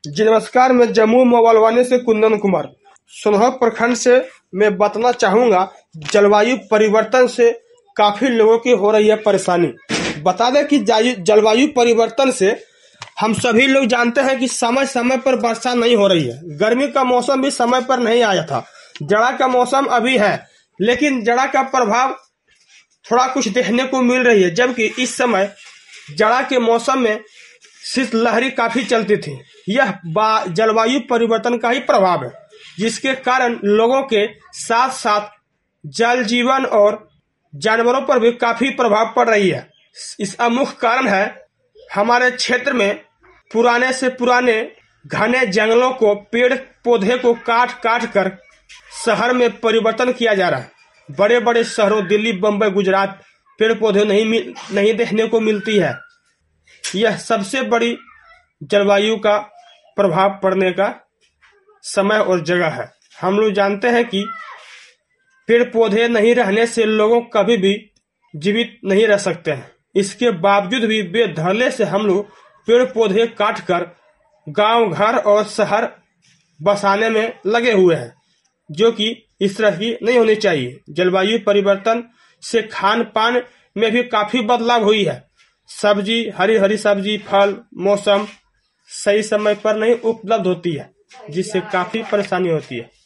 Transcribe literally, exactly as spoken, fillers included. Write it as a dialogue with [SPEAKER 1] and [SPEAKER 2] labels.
[SPEAKER 1] जी नमस्कार, मैं जम्मू मोबाइलवानी से कुंदन कुमार सोनभद्र प्रखंड से मैं बताना चाहूँगा। जलवायु परिवर्तन से काफ़ी लोगों की हो रही है परेशानी। बता दें कि जलवायु परिवर्तन से हम सभी लोग जानते हैं कि समय समय पर वर्षा नहीं हो रही है। गर्मी का मौसम भी समय पर नहीं आया था। जाड़ा का मौसम अभी है, लेकिन जाड़ा का प्रभाव थोड़ा कुछ देखने को मिल रही है, जबकि इस समय जाड़ा के मौसम में शीतलहरी काफी चलती थी। यह जलवायु परिवर्तन का ही प्रभाव है, जिसके कारण लोगों के साथ साथ जल जीवन और जानवरों पर भी काफी प्रभाव पड़ रही है। इसका मुख्य कारण है हमारे क्षेत्र में पुराने से पुराने घने जंगलों को, पेड़ पौधे को काट काट कर शहर में परिवर्तन किया जा रहा है। बड़े बड़े शहरों दिल्ली, बम्बई, गुजरात पेड़ पौधे नहीं मिल नहीं देखने को मिलती है। यह सबसे बड़ी जलवायु का प्रभाव पड़ने का समय और जगह है। हम लोग जानते हैं कि पेड़ पौधे नहीं रहने से लोग कभी भी जीवित नहीं रह सकते हैं। इसके बावजूद भी बेधड़े से हम लोग पेड़ पौधे काट कर गांव, घर और शहर बसाने में लगे हुए हैं, जो कि इस तरह की नहीं होनी चाहिए। जलवायु परिवर्तन से खान पान में भी काफी बदलाव हुई है। सब्जी, हरी हरी सब्जी, फल, मौसम सही समय पर नहीं उपलब्ध होती है, जिससे काफी परेशानी होती है।